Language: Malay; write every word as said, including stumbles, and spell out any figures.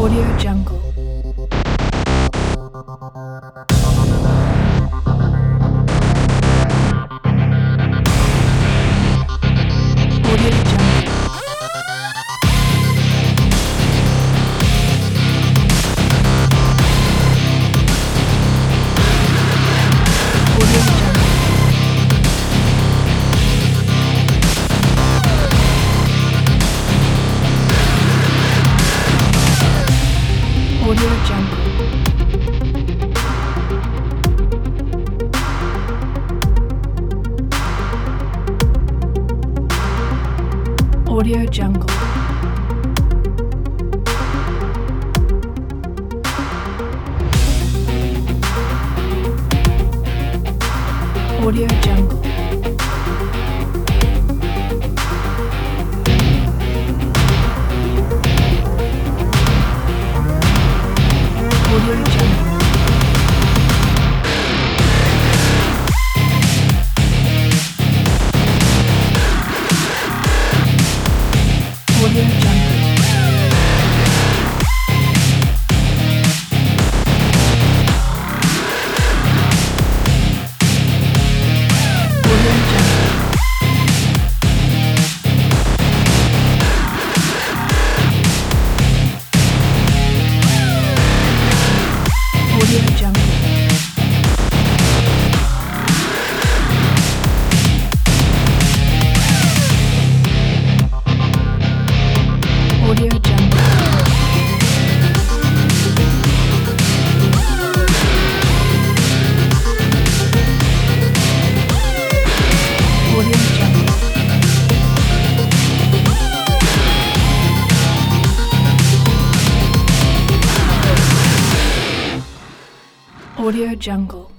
Audio Jungle. Audio Jungle. Audio Jungle. Audio Jungle. Audio Jungle. Audio Jungle. Audio Jungle. Audio Jungle. Audio Jungle. Audio Jungle. Audio Jungle. Audio Jungle. Audio Jungle.